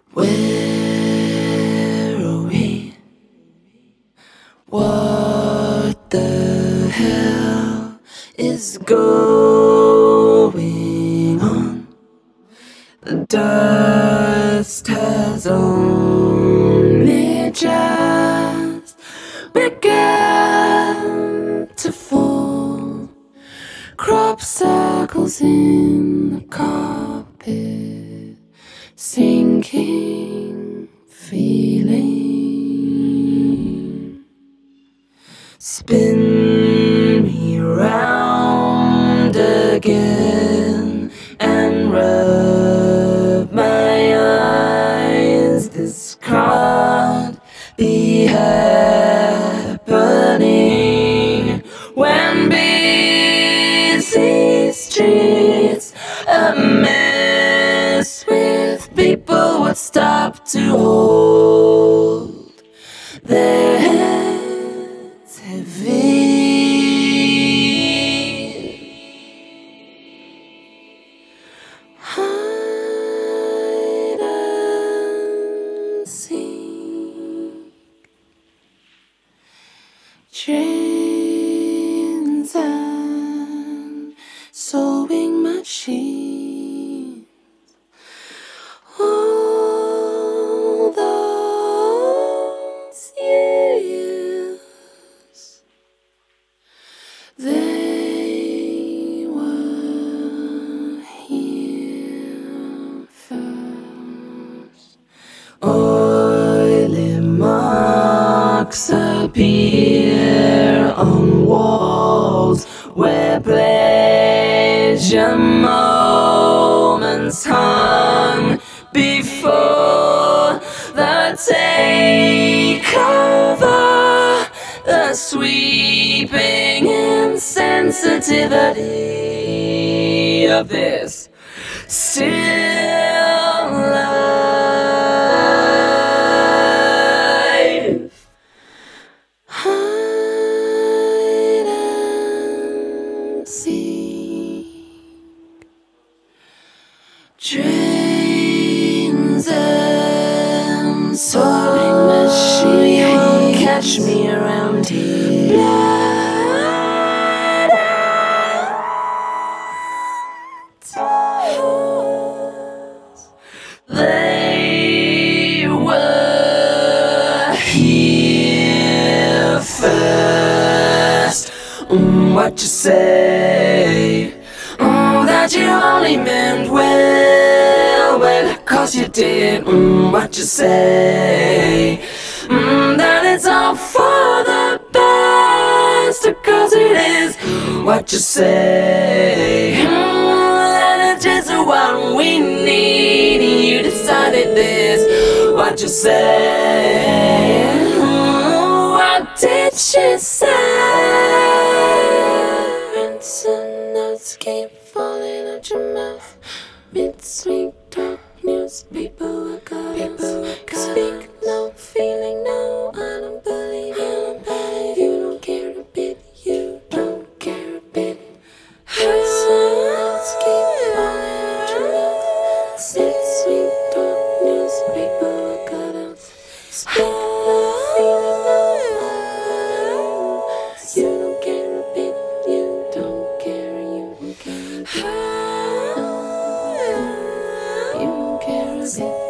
Where are we? What the hell is going on? The dust has only just begun to fall. Crop circles in the carpet, sinking feeling. Spin me round again and rub my eyes. This can't be happening when busy streets, a mess with people, would stop to hold their heads heavy. Hide and seek, trains and sewing machines. All those years, they were here first. Oily marks appear on walls where pleasure moments hung before the takeover. The sweeping insensitivity of this still life. Hide and seek, trains and sewing machines. Catch me around here. Blood and tears. They were here first. What you say? That you only meant well, well, 'cause you did. What you say? That it's all for the best, 'cause it is. What you say? That it's just what we need, and you decided this. What you say? What did she say? Ransom notes keep falling out your mouth. Mid-sweet talk, newspaper, I got speak, no feeling, no, I don't believe you. You don't care a bit, you don't care a bit. Ransom notes keep falling out your mouth. Mid-sweet talk, newspaper, I got speak, no feeling, no, I don't believe you. You don't care a bit, you don't care, you don't care a bit. You don't care a bit.